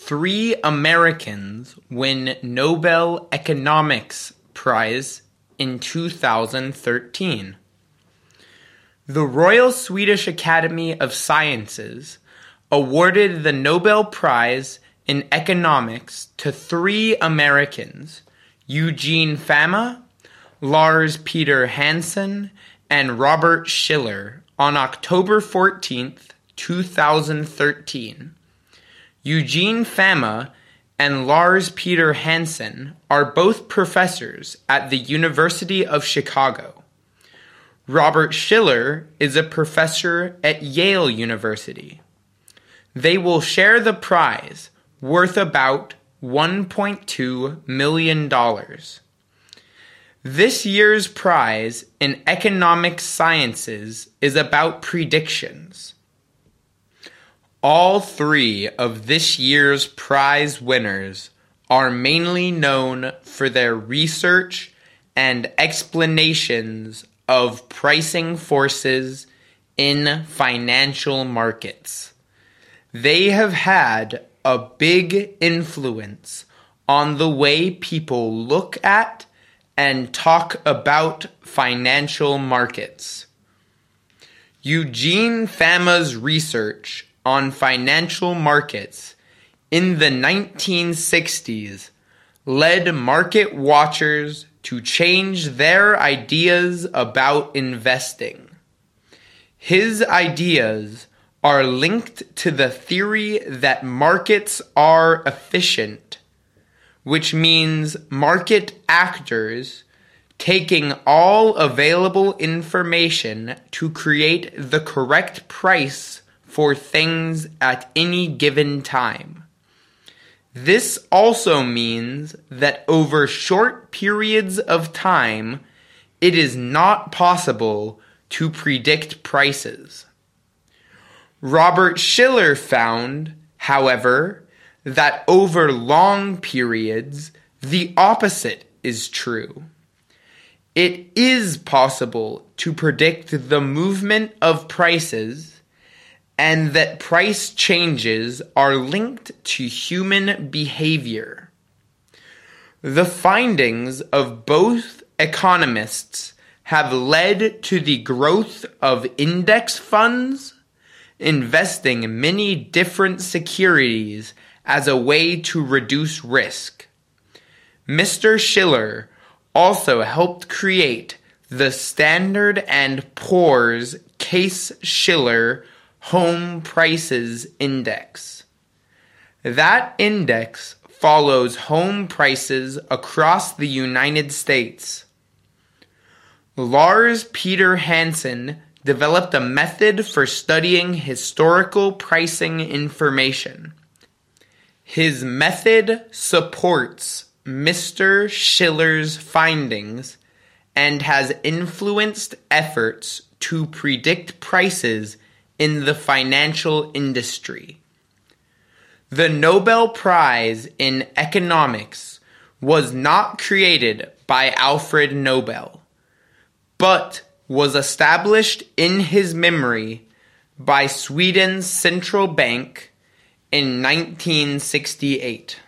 three Americans win Nobel Economics Prize in 2013? The Royal Swedish Academy of Sciences awarded the Nobel Prize in Economics to three Americans, Eugene Fama, Lars Peter Hansen, and Robert Shiller, on October 14th, 2013. Eugene Fama and Lars Peter Hansen are both professors at the University of Chicago. Robert Shiller is a professor at Yale University. They will share the prize, worth about $1.2 million. This year's prize in economic sciences is about predictions. All three of this year's prize winners are mainly known for their research and explanations of pricing forces in financial markets. They have had a big influence on the way people look at and talk about financial markets. Eugene Fama's research on financial markets in the 1960s led market watchers to change their ideas about investing. His ideas are linked to the theory that markets are efficient, which means market actors taking all available information to create the correct price for things at any given time. This also means that over short periods of time, it is not possible to predict prices. Robert Shiller found, however, that over long periods, the opposite is true. It is possible to predict the movement of prices, and that price changes are linked to human behavior. The findings of both economists have led to the growth of index funds, investing many different securities as a way to reduce risk. Mr. Shiller also helped create the Standard & Poor's Case-Shiller Home Prices Index. That index follows home prices across the United States. Lars Peter Hansen developed a method for studying historical pricing information. His method supports Mr. Shiller's findings and has influenced efforts to predict prices in the financial industry. The Nobel Prize in Economics was not created by Alfred Nobel, but was established in his memory by Sweden's central bank in 1968.